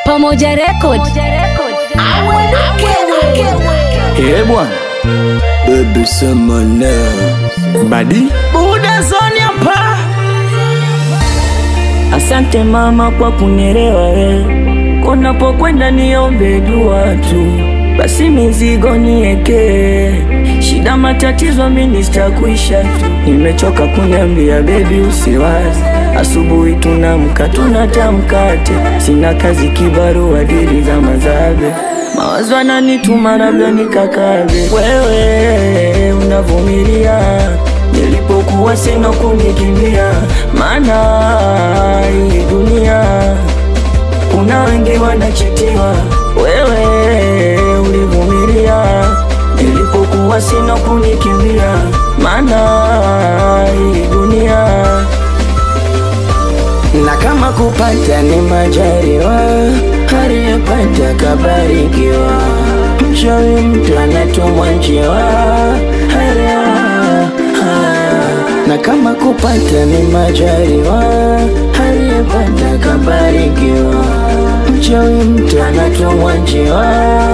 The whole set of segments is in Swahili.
Pamoja Record. Bwana Baby sema na Badi Buda zoni hapa. Asante mama kwa kunielewa kunapokwenda niombe dua tu, basi mizigo nieke, shida matatizo mimi sitakuisha tu. Nimechoka kuniambia baby usiwazi, asubuhi tunamka tunatamkate, sina kazi kibarua dili za mazabe, mawazo yananituma labda nikakabe. Wewe unavumilia nilipokuwa sina kunikimbia, maana hii dunia kuna wengi wanachitiwa. Wewe ulivumilia nilipokuwa sina kunikimbia, maana hii dunia Na kama kupata ni majaliwa, aliyepata kabarikiwa. Mchawi mtu anatumwa njiwa, na kama kupata ni majaliwa, aliyepata kabarikiwa. Mchawi mtu anatumwa njiwa,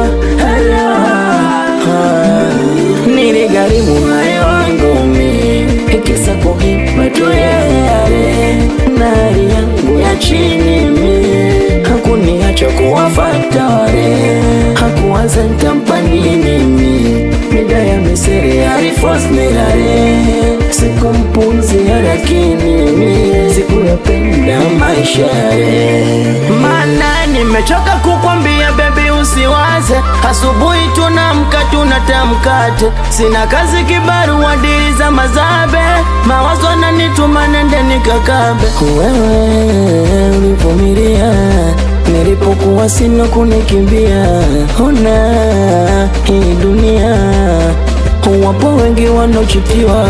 niligharimu hayo wangu mimi, ikisa kuhipa tu yale na hali yangu ya chini mimi, hakuniacha kuwafata wale, hakuwaza nitampa nini mimi. Mida ya misiri ya rifos nilale, sikumpuzia lakini mimi sikuyapenda maisha yale. Maana nimechoka kukwambia baby usiwaze, asubuhi tunamka tunatamkate, sina kazi kibarua dili za mazabe, mawazo yananituma nende nikakabe. Wewe ulivumilia nilipokuwa sina kunikimbia, ona hii dunia wapo wengi wanochitiwa.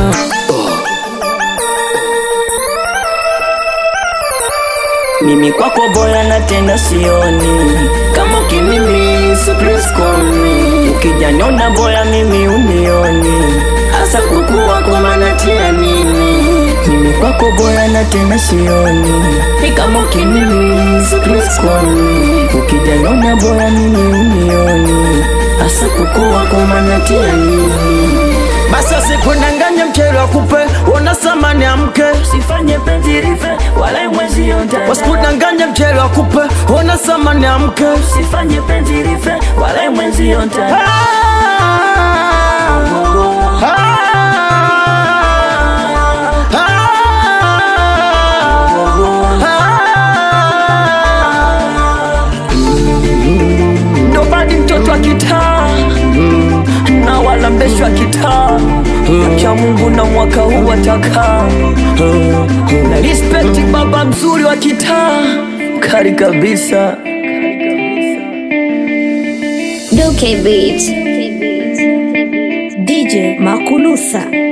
mimi kwako boya na tena sioni, kama ukimimi surprise call me, ukijanyona boya mimi unioni, asa kukua kwa manatia nini. Mimi kwako boya na tena sioni, kama ukimimi surprise call me, ukijanyona boya mimi unioni, asa kukua kwa manatia nini. Basa sikundanganya mchele wa kupe, ona samani ya mke, usifanye penzi rife wala mwezi yote. wasikundanganya mchele wa kupe, ona samani ya mke, usifanye penzi rife wala mwezi yote. Nobody mtoto wa kitaa na wala mbesho wa kitaa, kwa Mungu na mwaka huu wataka na respect baba mzuri wa kitaa, kari kabisa. Duke Beat. DJ Makulusa.